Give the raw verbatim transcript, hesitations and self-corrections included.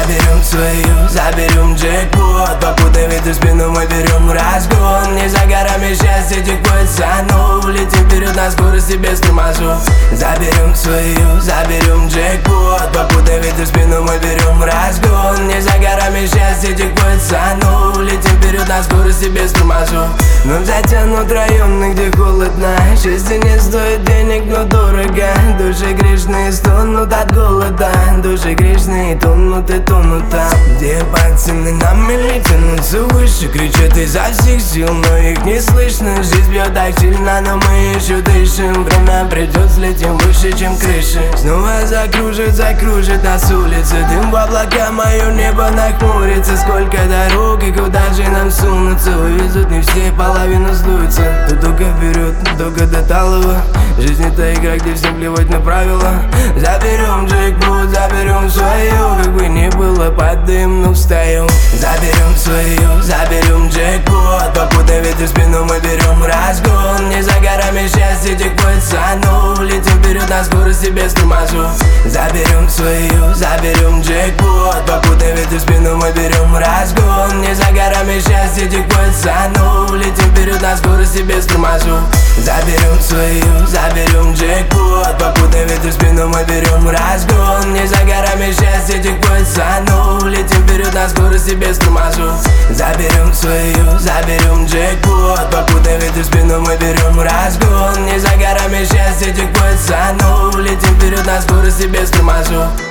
Заберем свою, заберем джекпот. Попутно ветер в спину мы берем разгон. Не за горами счастье текут сану. Летим вперед на скорости без тормозов. Заберем свою, заберем джекпот. Попутно ветер в спину мы берем разгон. Не за горами счастье текут сану. Летим вперед на скорости без тормозов. Нам затянут районы, где холодно. Счастье не стоит денег, но дорого. Души грешные стонут от голода. Души грешные тонут и тонут там, где пацаны нам или тянутся выше. Кричат изо всех сил, но их не слышно. Жизнь бьет так сильно, но мы еще дышим. Время придет, слетим выше, чем крыши. Снова закружит, закружит нас улица. Дым в облака, мое небо нахмурится. Сколько дорог и куда же нам сунуться. Увезут не все, половину сдуется. То только вперед, только до талого. Жизнь это игра, где всем плевать на правила. Заберем джекпот, заберем свою. Как бы ни было, под дым, но встаем. Заберем свою, заберем джекпот. Попутно ветер в спину мы берем разгон. Не за горами счастье текут сану. Летим вперед на скорости без тормозов. Заберем свою, заберем джекпот. Попутно ветер в спину мы берем разгон. Не за горами счастье текут сану. Летим вперед на скорости без тормозов. Заберем свою, заберем джекпот. Попутно ветер в спину мы берем разгон. Не за горами счастье текут сану. Летим вперед на скорости без тормозов. Заберем свою, заберем джекпот. Попутно ветер в спину мы берем разгон. Не за горами счастье текут сану. Летим вперед на скорости без тормозов.